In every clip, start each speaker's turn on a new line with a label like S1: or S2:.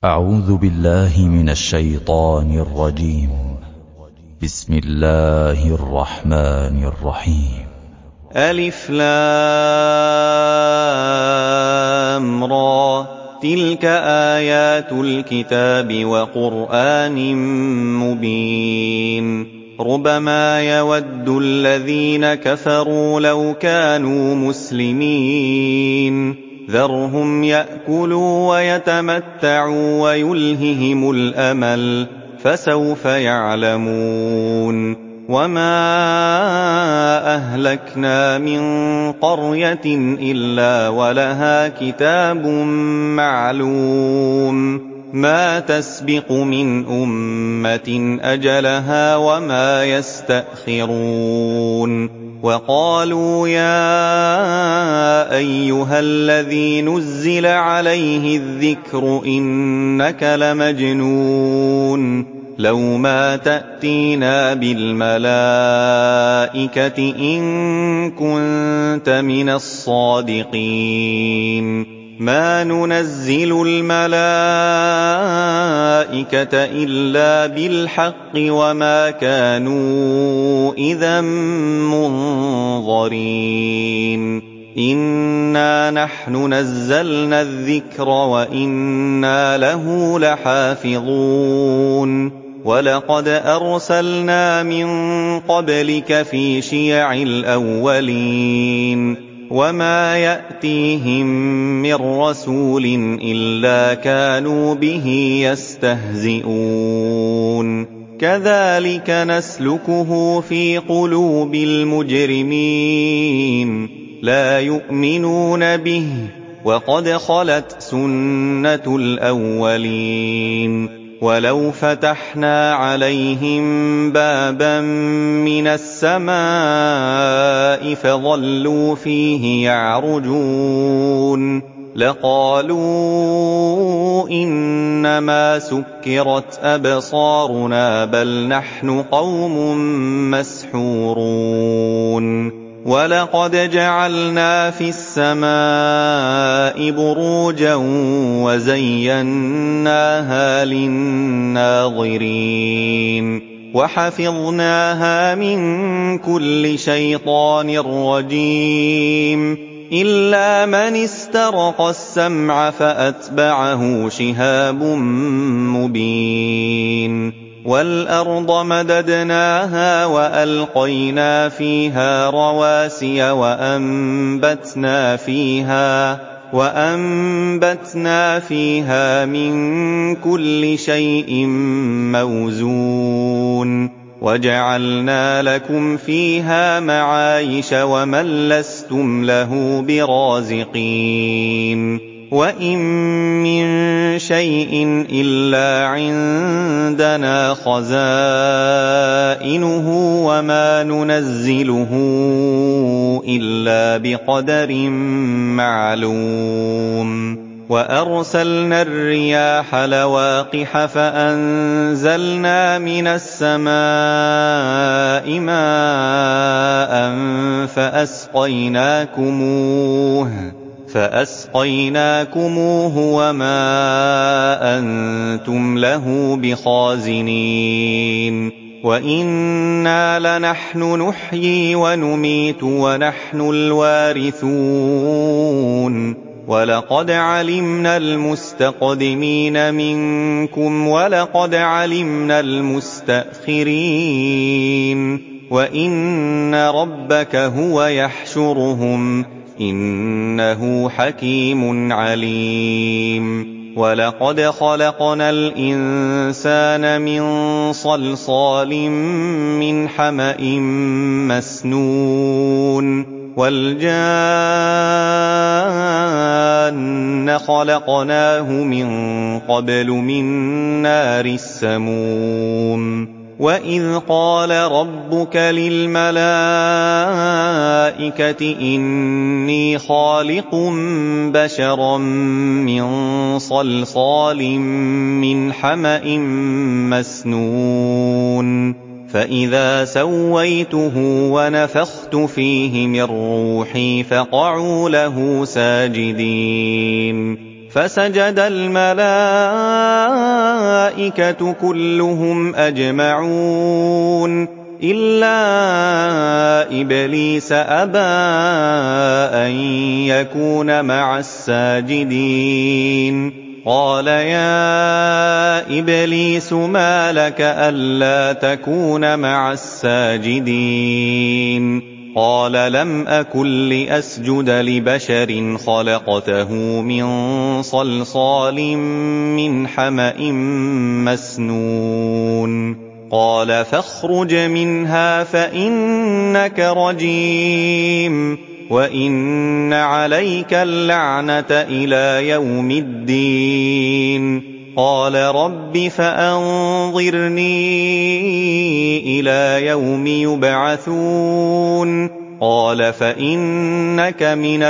S1: أعوذ بالله من الشيطان الرجيم. بسم الله الرحمن الرحيم.
S2: ألف لام را، تلك آيات الكتاب وقرآن مبين. ربما يود الذين كفروا لو كانوا مسلمين، ذرهم يأكلوا ويتمتعوا ويلههم الأمل، فسوف يعلمون. وما أهلكنا من قرية إلا ولها كتاب معلوم، ما تسبق من أمة أجلها وما يستأخرون. وقالوا يا أيها الذي نزل عليه الذكر إنك لمجنون، لو ما تأتينا بالملائكة إن كنت من الصادقين. ما ننزل الملائكة إلا بالحق وما كانوا إذا منظرين. إنا نحن نزلنا الذكر وإنا له لحافظون. ولقد أرسلنا من قبلك في شيع الأولين، وما يأتيهم من رسول إلا كانوا به يستهزئون. كذلك نسلكه في قلوب المجرمين، لا يؤمنون به وقد خلت سنة الأولين. ولو فتحنا عليهم بابا من السماء فظلوا فيه يعرجون لقالوا إنما سكرت أبصارنا بل نحن قوم مسحورون. ولقد جعلنا في السماء بروجا وزيناها للناظرين، وحفظناها من كل شيطان رجيم، إلا من استرق السمع فأتبعه شهاب مبين. والأرض مددناها وألقينا فيها رواسي وأنبتنا فيها من كل شيء موزون، وجعلنا لكم فيها معايش ومن لستم له برازقين. وإن من شيء إلا عندنا خزائنه وما ننزله إلا بقدر معلوم. وأرسلنا الرياح لواقح فأنزلنا من السماء ماء فأسقيناكموه وما أنتم له بخازنين. وإنا لنحن نحيي ونميت ونحن الوارثون. ولقد علمنا المستقدمين منكم ولقد علمنا المستأخرين. وإن ربك هو يحشرهم إنه حكيم عليم. ولقد خلقنا الإنسان من صلصال من حمأ مسنون. والجان خلقناه من قبل من نار السموم. وإذ قال ربك للملائكة إني خالق بشرا من صلصال من حمأ مسنون، فإذا سويته ونفخت فيه من روحي فقعوا له ساجدين. فسجد الملائكة كلهم أجمعون إلا إبليس أبى أن يكون مع الساجدين قال يا إبليس ما لك ألا تكون مع الساجدين قال لم أكن لأسجد لبشر خلقته من صلصال من حمأ مسنون قال فاخرج منها فإنك رجيم وإن عليك اللعنة إلى يوم الدين قال رب فأنظرني إلى يوم يبعثون قال فإنك من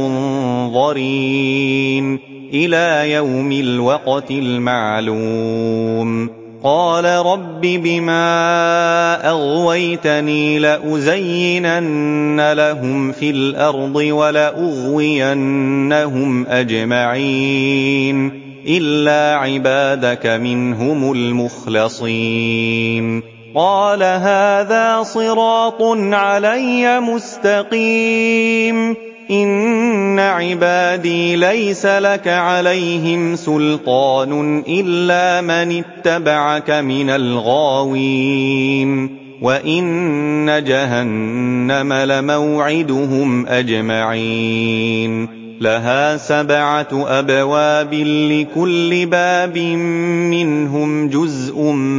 S2: المنظرين إلى يوم الوقت المعلوم قال رب بما أغويتني لأزينن لهم في الأرض ولأغوينهم أجمعين إلا عبادك منهم المخلصين قال هذا صراط علي مستقيم إن عبادي ليس لك عليهم سلطان إلا من اتبعك من الغاوين وإن جهنم لموعدهم أجمعين لها 7 أبواب لكل باب منهم جزء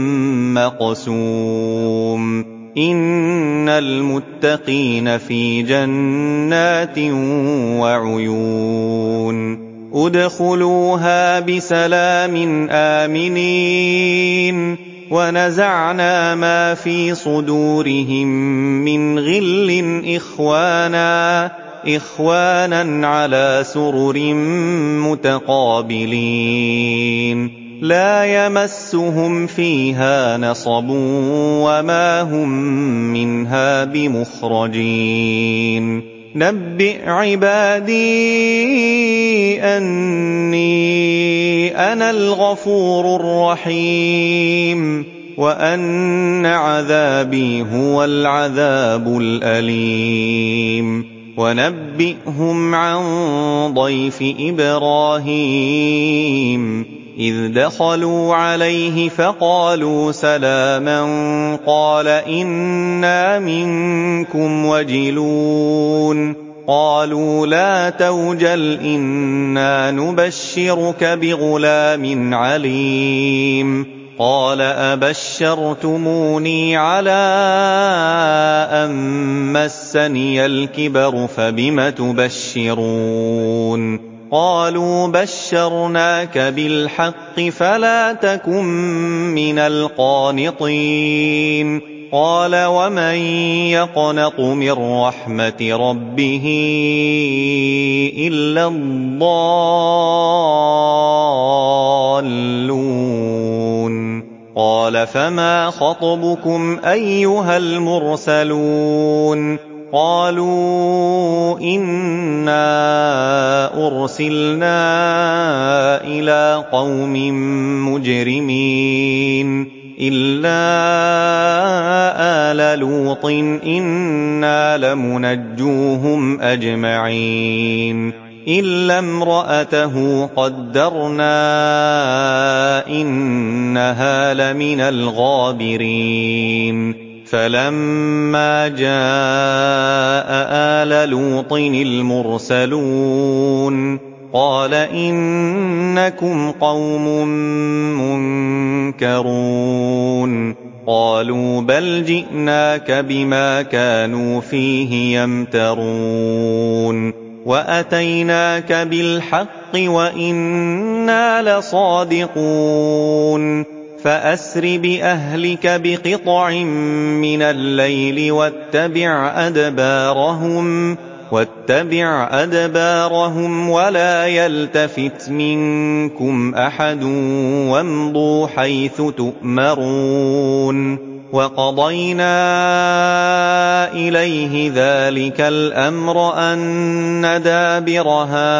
S2: مقسوم إن المتقين في جنات وعيون ادخلوها بسلام آمنين ونزعنا ما في صدورهم من غل إخوانا على سرر متقابلين لا يمسهم فيها نصب وما هم منها بمخرجين نبئ عبادي أني أنا الغفور الرحيم وأن عذابي هو العذاب الأليم ونبئهم عن ضيف إبراهيم إذ دخلوا عليه فقالوا سلاما قال إنا منكم وجلون قالوا لا توجل إنا نبشرك بغلام عليم قال أبشرتموني على أن مسني الكبر فبم تبشرون قالوا بشرناك بالحق فلا تكن من القانطين قال ومن يقنط من رحمة ربه إلا الضالون قال فما خطبكم أيها المرسلون قالوا إنا أرسلنا إلى قوم مجرمين إلا آل لوط إنا لمنجوهم أجمعين إلا امرأته قدرنا إنها لمن الغابرين فلما جاء آل لوط المرسلون قال إنكم قوم منكرون قالوا بل جئناك بما كانوا فيه يمترون وأتيناك بالحق وإنا لصادقون فأسر بأهلك بقطع من الليل واتبع أدبارهم ولا يلتفت منكم أحد وامضوا حيث تؤمرون وقضينا إليه ذلك الأمر أن دابر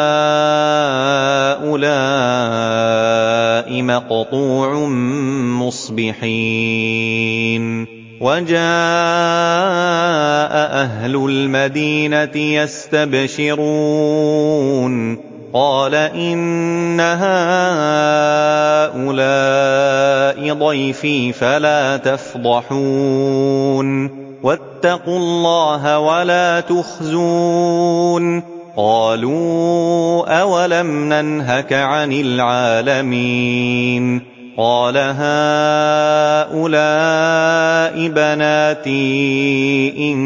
S2: هؤلاء مقطوع مصبحين وجاء أهل المدينة يستبشرون قال إن هؤلاء ضيفي فلا تفضحون واتقوا الله ولا تخزون قالوا أولم ننهك عن العالمين قال هؤلاء بناتي إن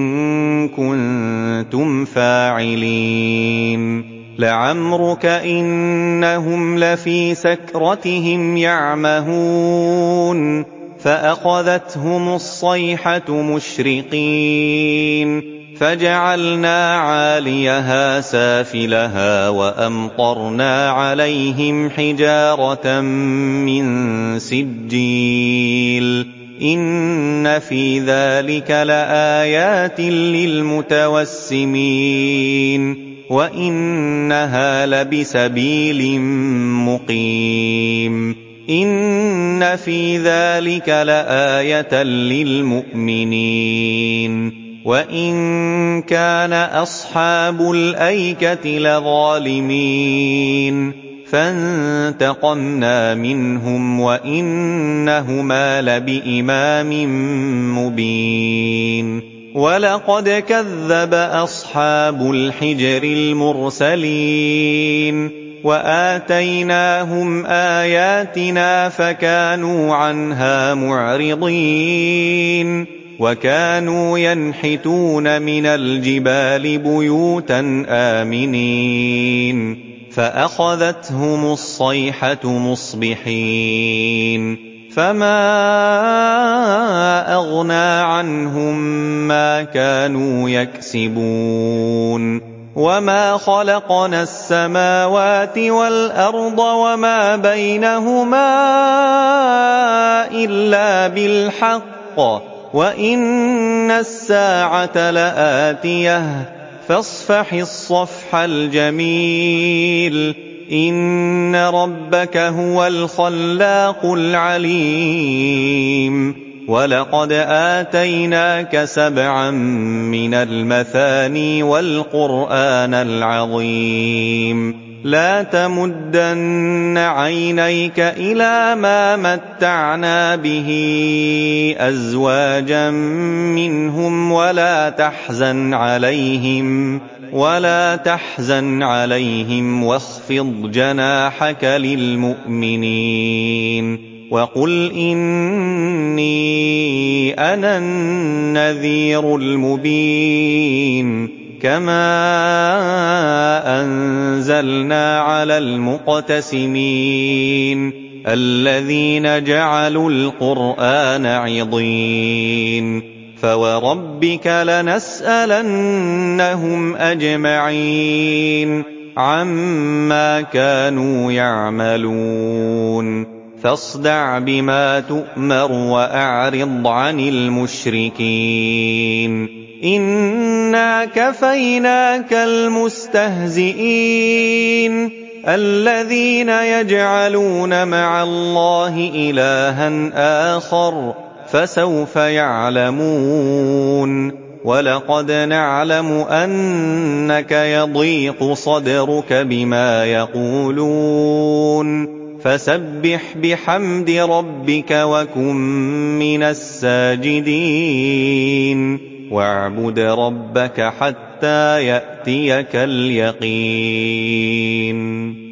S2: كنتم فاعلين لعمرك إنهم لفي سكرتهم يعمهون فأخذتهم الصيحة مشرقين فجعلنا عاليها سافلها وأمطرنا عليهم حجارة من سجيل إن في ذلك لآيات للمتوسمين وإنها لبسبيل مقيم إن في ذلك لآية للمؤمنين وإن كان أصحاب الأيكة لظالمين فانتقمنا منهم وإنهما لبإمام مبين ولقد كذب أصحاب الحجر المرسلين وآتيناهم آياتنا فكانوا عنها معرضين وكانوا ينحتون من الجبال بيوتا آمنين فأخذتهم الصيحة مصبحين فما أغنى عنهم ما كانوا يكسبون وما خلقنا السماوات والأرض وما بينهما إلا بالحق وإن الساعة لآتية فاصفح الصفح الجميل إن ربك هو الخلاق العليم ولقد آتيناك 7 من المثاني والقرآن العظيم لا تمدن عينيك إلى ما متعنا به أزواجا منهم ولا تحزن عليهم واخفض جناحك للمؤمنين وقل إني أنا النذير المبين كما أنزلنا على المقتسمين الذين جعلوا القرآن عضين فوربك لنسألنهم أجمعين عما كانوا يعملون فاصدع بما تؤمر وأعرض عن المشركين إنا كفيناك المستهزئين الذين يجعلون مع الله إلها آخر فسوف يعلمون ولقد نعلم أنك يضيق صدرك بما يقولون فسبح بحمد ربك وكن من الساجدين واعبد ربك حتى يأتيك اليقين